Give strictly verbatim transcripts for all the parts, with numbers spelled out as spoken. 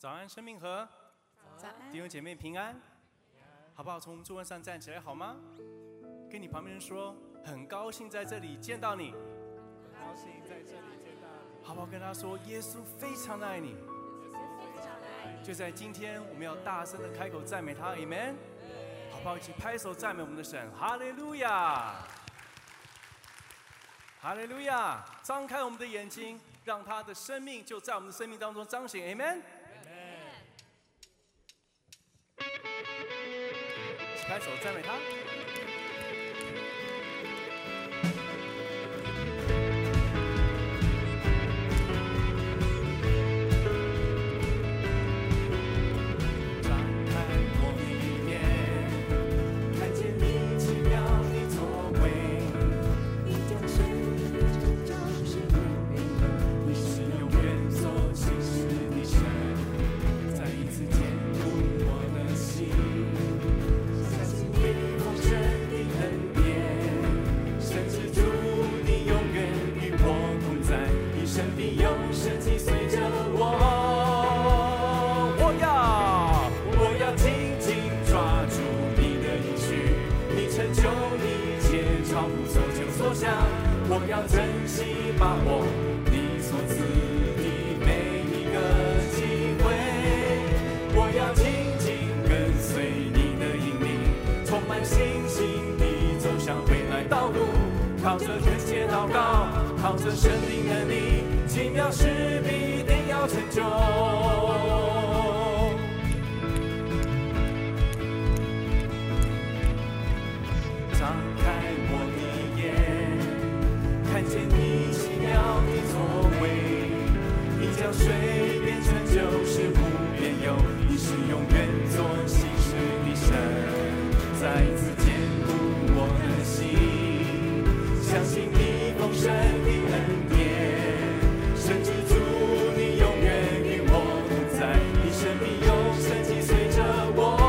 早安，生命河。 早安， 弟兄姐妹平安，好不好？从座位上站起来好吗？跟你旁边人说，很高兴在这里见到你。 很高兴在这里见到你。 好不好？跟他说，耶稣非常的爱你。 非常的爱你。 就在今天，我们要大声的开口赞美他 ，Amen。好不好？一起拍手赞美我们的神，哈利路亚，哈利路亚！张开我们的眼睛，让他的生命就在我们的生命当中彰显 ，Amen。一起拍手赞美他。 我要珍惜把握你所赐的每一个机会，我要紧紧跟随你的引领，充满信心地走向未来道路，靠着恳切祷告，靠着圣灵能力，奇妙事必定要成就。张开我的眼，看见你奇妙的作为，你将水变成酒，是无边有，你是永远做新事的神，再次坚固我的心，相信你丰盛的恩典，甚至主你永远与我同在，你生命有神迹随着我。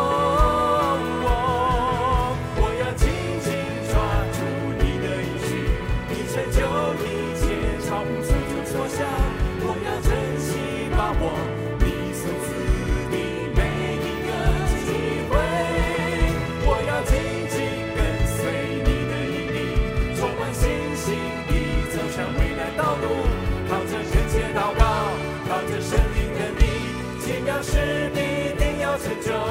我要珍惜把握你所赐的每一个机会，我要紧紧跟随你的引领，充满信心地走向未来道路，靠着恳切祷告，靠着圣灵能力，奇妙事必定要成就。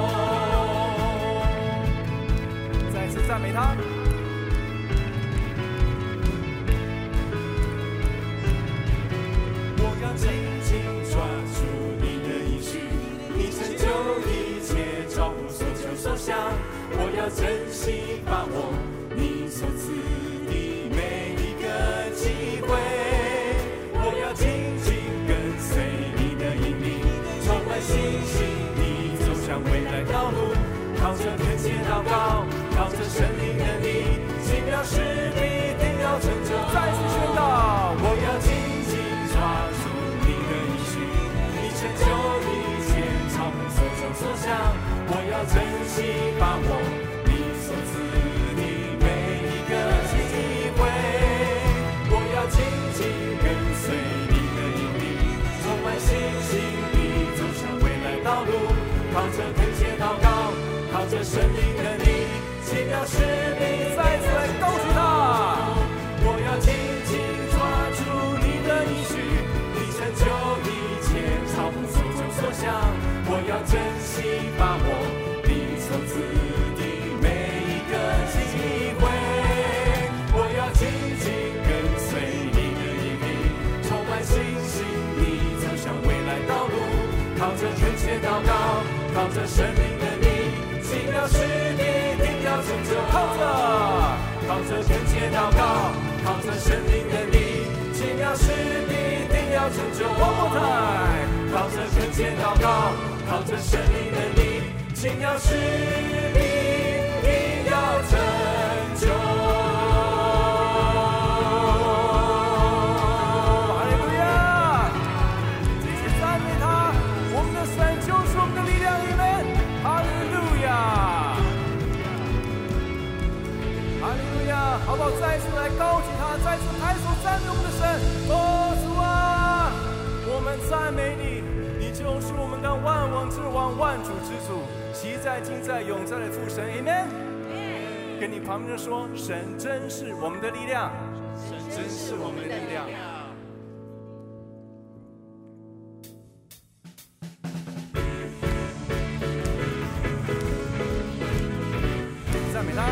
再次赞美他。 紧紧抓住你的应许，你成就一切，超乎所求所想。我要珍惜把握你所赐的每一个机会，我要紧紧跟随你的引领，充满信心地走向未来道路，靠着恳切祷告，靠着圣灵能力，奇妙事必定要成就。 再次宣告， 我要紧紧抓住成就一切，超乎所求所想。我要珍惜把握你所赐的每一个机会，我要紧紧跟随你的引领，充满信心地走向未来道路，靠着恳切祷告，靠着圣灵能力，奇妙事必再次来告诉他。我要紧紧抓住你的应许，你成就一切，超乎所求所想。我要珍惜把握你所赐的每一个机会，我要紧紧跟随你的引领，充满信心地走向未来道路，靠着恳切祷告，靠着圣灵能力，奇妙事必定要成就。靠着靠着恳切祷告，靠着圣灵能力，奇妙事必定要成就。One more time， 靠着恳切祷告，靠着圣灵能力，奇妙事必定要成就。 哈利路亚！继续赞美他，我们的神就是我们的力量，Amen！哈利路亚！哈利路亚！好不好？再次来高举他，再次拍手赞美我们的神。哦，主啊，我们赞美你，你就救赎我们当万王之王、万主之主，习在、今在、永在的父神 ，Amen。跟你旁边人说，神真是我们的力量， 神真是我们的力量。 赞美他。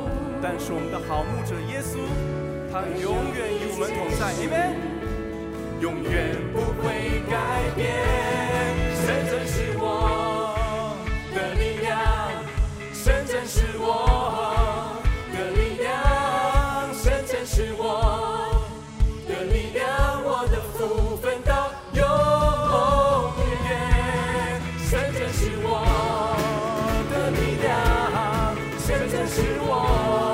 但是我们的好牧者耶稣，他永远与我们同在 ，Amen。 永远不会改变。神真是我的力量，神真是我的力量，神真是我的力量，我的福分到永远。神真是我的力量，神真是我。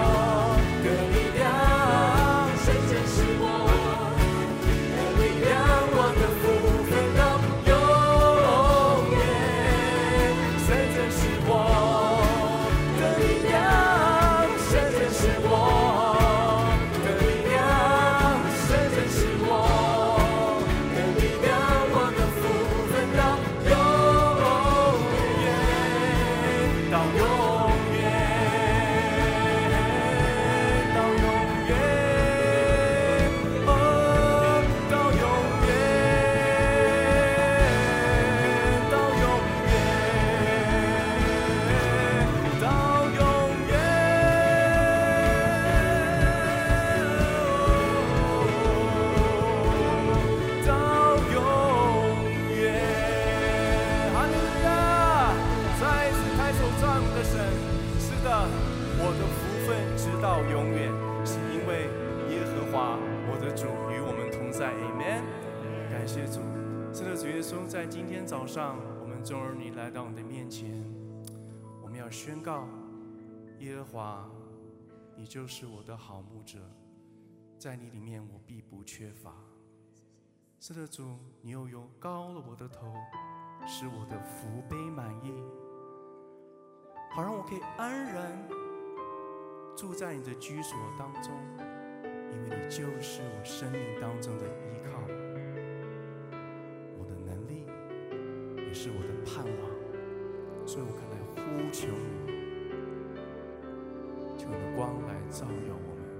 在今天早上，我们众儿女来到你的面前，我们要宣告：耶和华，你就是我的好牧者，在你里面我必不缺乏。是的，主，你又又高了我的头，使我的福杯满溢，好让我可以安然住在你的居所当中，因为你就是我生命当中的依靠。是我的盼望，所以我可来呼求你，求你的光来照耀我们。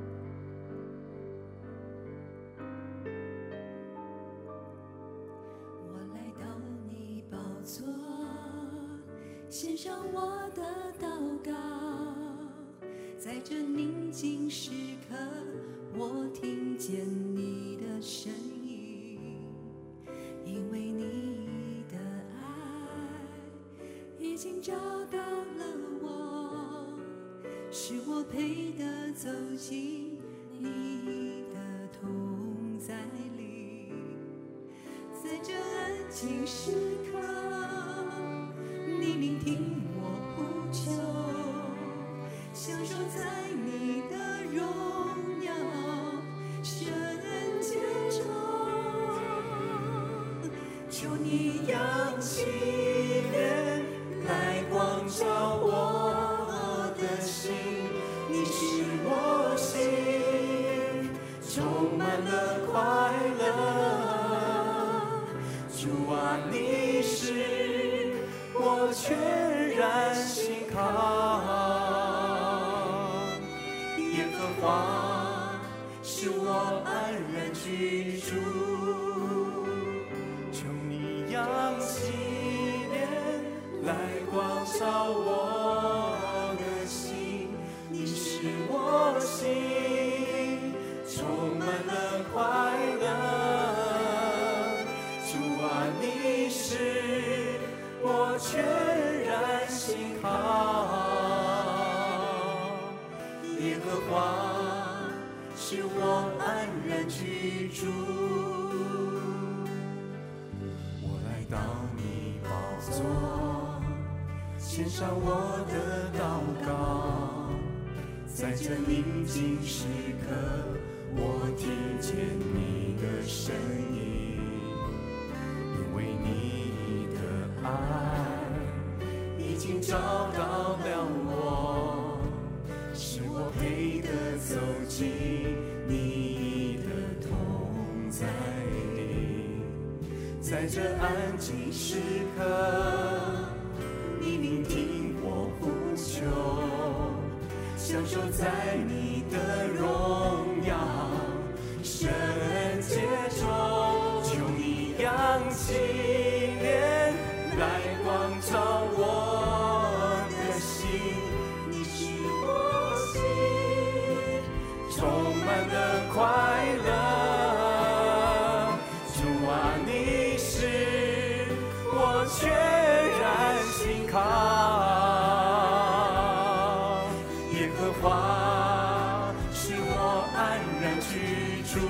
我来到你宝座，献上我的祷告，在这宁静时刻，我听见你的声音，因为你已经找到了我，是我配得走进你的同在里。在这安静时刻，你聆听我呼求，享受在你的荣耀圣洁中。求你扬起脸来光照我的心，你是我心充满了快乐。主啊，你是我全然信靠。耶和华是我安然居住。求你扬起来光照我的心，你是我心充满了快乐。主啊，你是我全然信靠。耶和华是我安然居住。我来到你宝座，献上我的祷告，在这宁静时刻，我听见你的声音，因为你的爱已经找到了我，使我配得走进你的同在里。在这安静时刻，你聆听我呼求，享受在你的荣耀圣洁中。求你扬起脸来光照我的心，你是我心充满了快乐。 我全然信靠。耶和华使我安然居住，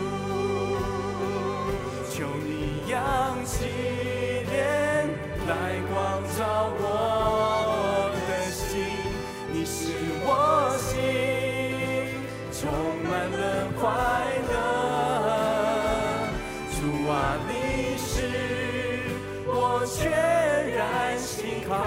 求你扬起脸来光照我的心，你使我心充满了快乐。主啊，你是我全然信靠。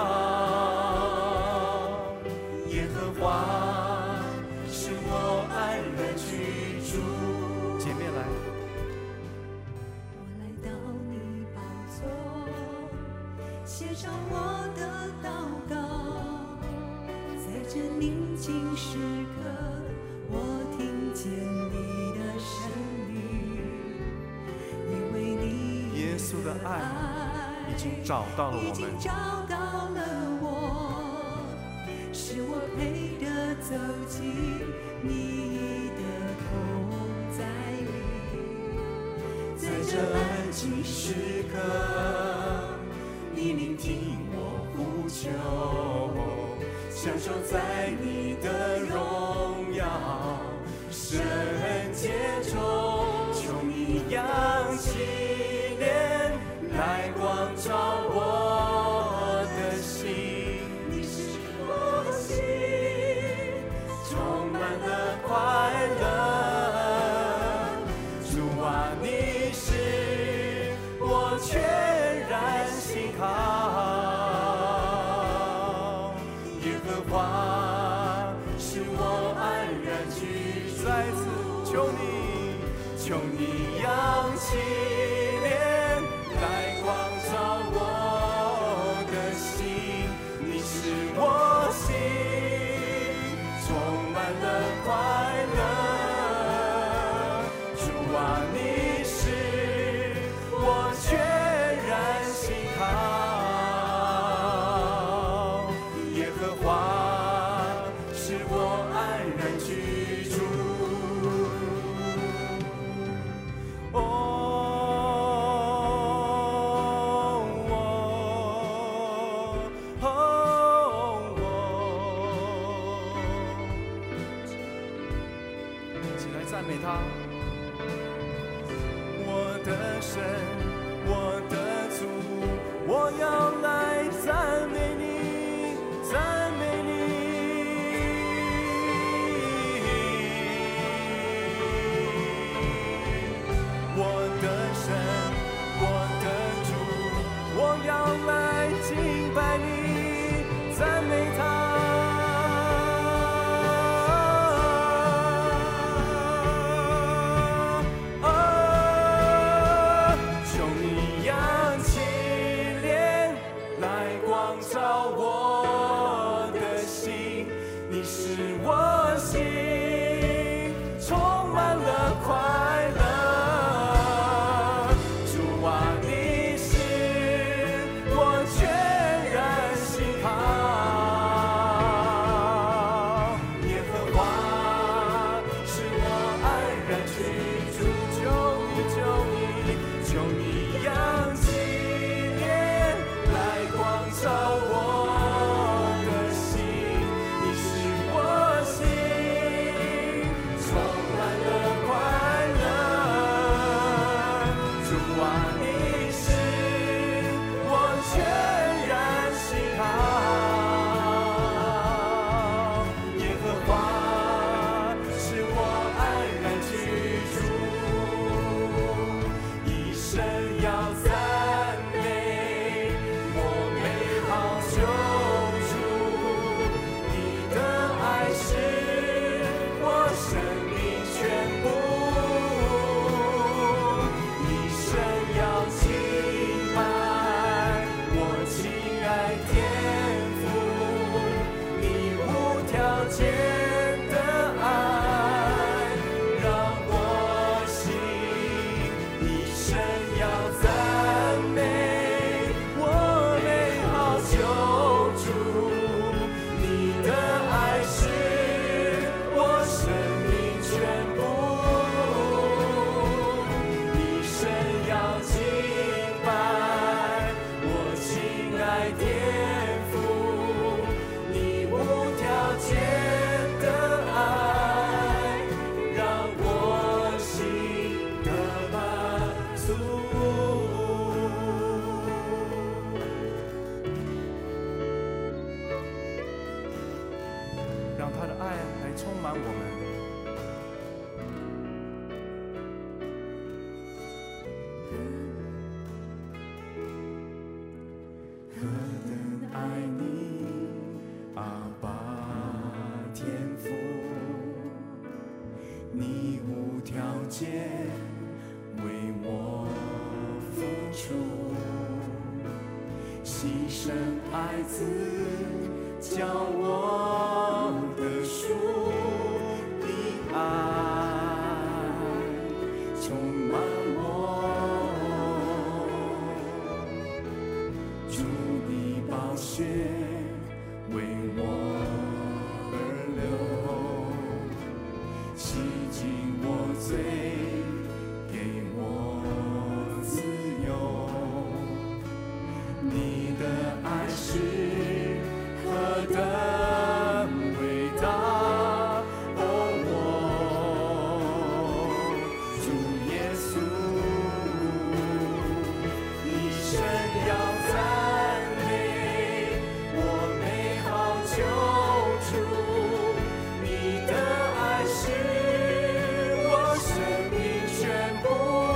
耶和华使我安然居住。姐妹来， 我来到你宝座，献上我的祷告，在这宁静时刻，我听见你的声音，因为你耶稣的爱已经找到了我已经们， 找到了我，使我配得走进你的同在里。 在这安静时刻，你聆听我呼求，享受在你的荣耀圣洁中。求你扬起脸来光照我的心，你使我心充满了快乐。主啊，你是我全然信靠。耶和华使我安然居住。再次求你，求你扬起脸来光照我的心，你使我心充满了快乐。主啊，你是我全然信靠。耶和华使我安然居住。哦哦哦哦，起来赞美他。我的神，我的主，我要来赞美你，赞美你。我的神，我的主，我要来敬拜你，赞美他。 充满我们。 何等爱你，阿爸天父，你无条件为我付出，牺牲爱子，叫我的赎，你爱充满我，主你宝血为我而流，洗净我罪，给我自由。你的爱是何等伟大，哦，我主耶稣，一生要赞美我美好救主，你的爱是我生命全部，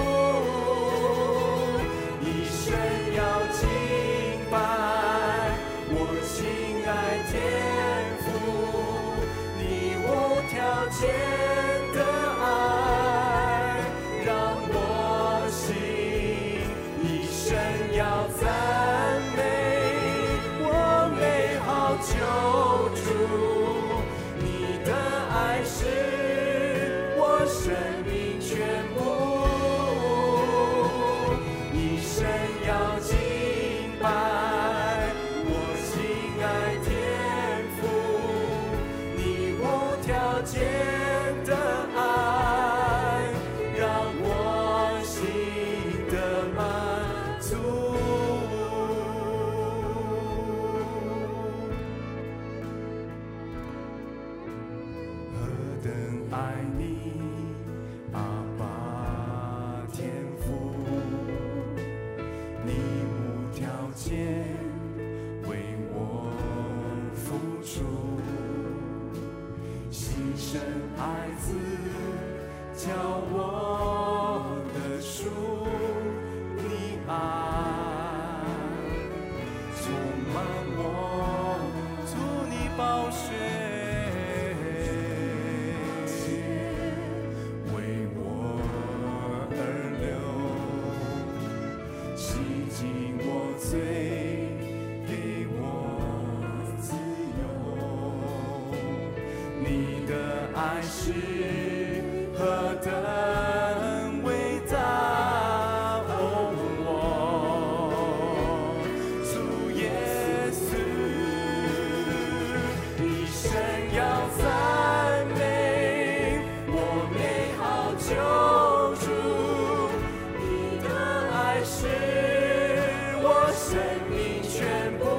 一生要敬拜我亲爱天父，你无条件的爱让我心一生要赞美我美好救主，你的爱是我生命全部，一生要敬拜我亲爱天父，你无条件的爱让我心的满足。何等爱你，阿爸天父，你无条件为我付出，牺牲爱子，叫我的赎，你爱充满我， 主你宝血为我而流，洗净我罪，给我自由。你的爱是何等伟大，哦，我主耶稣，一生要赞美我美好救主，你的爱是我生命全部，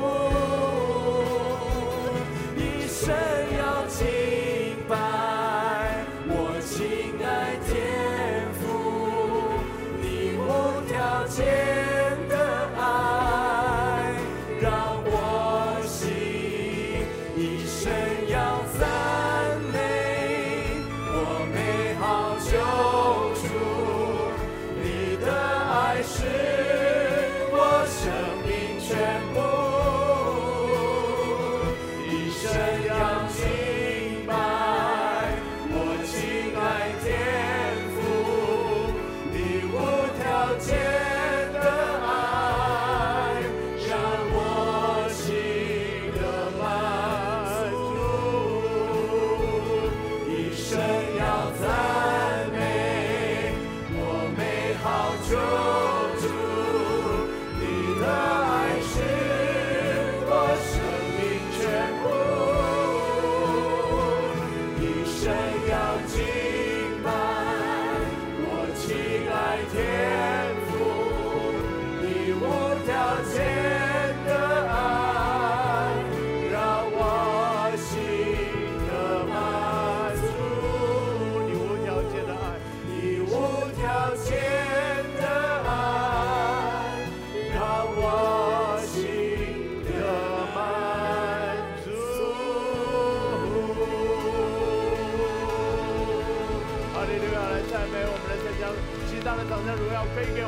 一生要敬拜我亲爱天父，你无条件的爱让我心一生要赞美我美好救主，你的爱是我生命全部，一生要敬拜我亲爱天父，你无条件的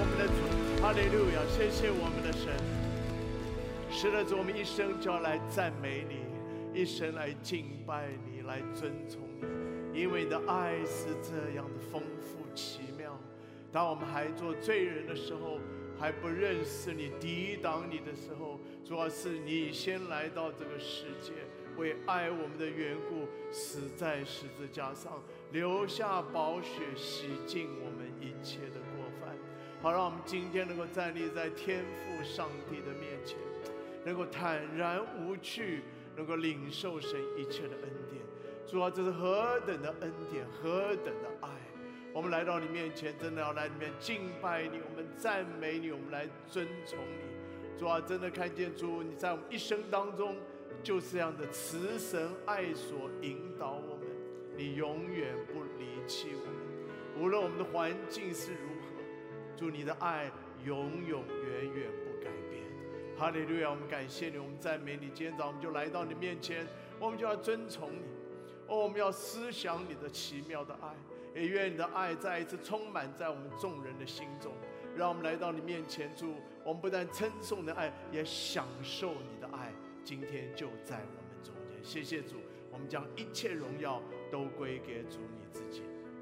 们的主，哈利路亚！谢谢我们的神。是的，主，我们一生就要来赞美你，一生来敬拜你，来尊崇你，因为你的爱是这样的丰富奇妙。当我们还做罪人的时候，还不认识你、抵挡你的时候，主要是你先来到这个世界，为爱我们的缘故，死在十字架上，留下宝血，洗净我们一切的过犯。好，让我们今天能够站立在天父上帝的面前，能够坦然无惧，能够领受神一切的恩典。主啊，这是何等的恩典，何等的爱！我们来到你面前，真的要来里面敬拜你，我们赞美你，我们来尊崇你。主啊，真的看见主你在我们一生当中就是这样的慈神爱所引导我们，你永远不离弃我们，无论我们的环境是如何，主你的爱永永远远不改变。哈利路亚！我们感谢你，我们赞美你。今天早上我们就来到你面前，我们就要尊崇你，哦，我们要思想你的奇妙的爱，也愿你的爱再一次充满在我们众人的心中。让我们来到你面前，主，我们不但称颂你的爱，也享受你的爱。今天就在我们中间，谢谢主，我们将一切荣耀都归给主你自己。